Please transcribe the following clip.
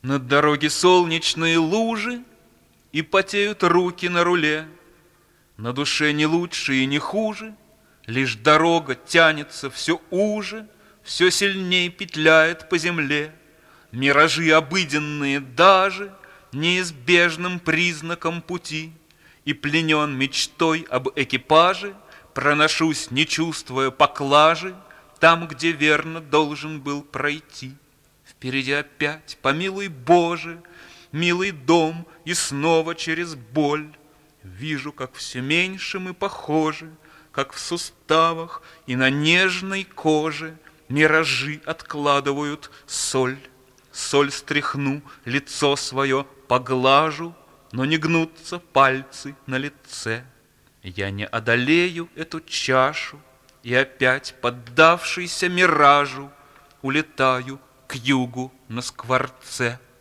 На дороге солнечные лужи, и потеют руки на руле. На душе не лучше и не хуже, лишь дорога тянется все уже, все сильней петляет по земле. Миражи обыденные даже неизбежным признаком пути, и пленен мечтой об экипаже проношусь, не чувствуя поклажи, там, где верно должен был пройти. Впереди опять, помилуй Боже, милый дом, и снова через боль вижу, как все меньше мы похожи, как в суставах и на нежной коже миражи откладывают соль. Соль стряхну, лицо свое поглажу, но не гнутся пальцы на лице. Я не одолею эту чашу, и опять, поддавшийся миражу, улетаю к югу на скворце.